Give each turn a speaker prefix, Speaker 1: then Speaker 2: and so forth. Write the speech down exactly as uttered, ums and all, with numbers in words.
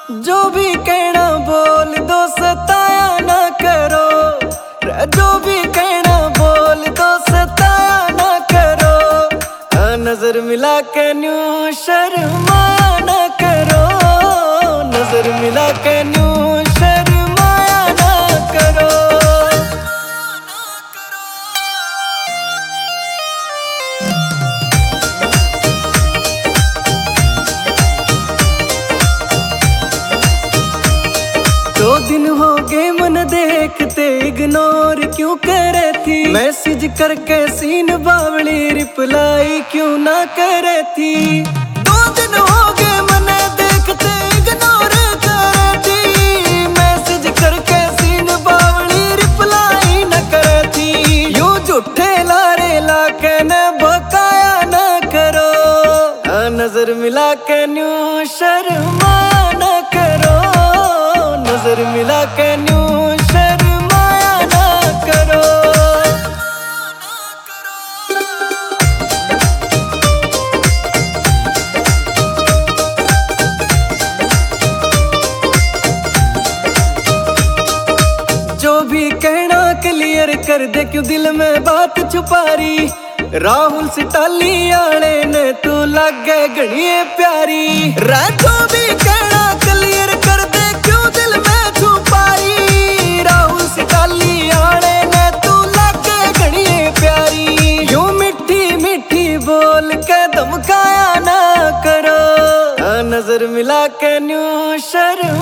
Speaker 1: जो भी कहना बोल दो, सताया ना करो। जो भी कहना बोल दो, सताया ना करो। हाँ, नजर मिला के न्यू शर्माया ना करो। नजर मिला के न्यू शर्माया ना करो। दो दिन हो गए मन देखते, इग्नोर क्यों करे थी? मैसेज करके सीन बावली रिप्लाई क्यों ना करे थी? दो दिन हो गए मन देखते, इग्नोर करे थी। मैसेज करके सीन बावली रिप्लाई न करे थी। यूं झूठे लारे लाके न बकाया ना करो। हाँ, नजर मिला के न्यू शर्माया ना करो। नजर मिला के न्यू शर्माया ना करो। जो भी कहना क्लियर कर दे, क्यों दिल में बात छुपा रही? राहुल सिटाली आले ने तू लागे घड़िए प्यारी। जो भी कहना क्लियर कर दे, क्यों दिल में छुपाई? राहुल सिटाली आले ने तू लागे घड़िए प्यारी। यूं मिठी मिठी बोल के धमकाया ना करो। हाँ, नजर मिला के न्यू शर्म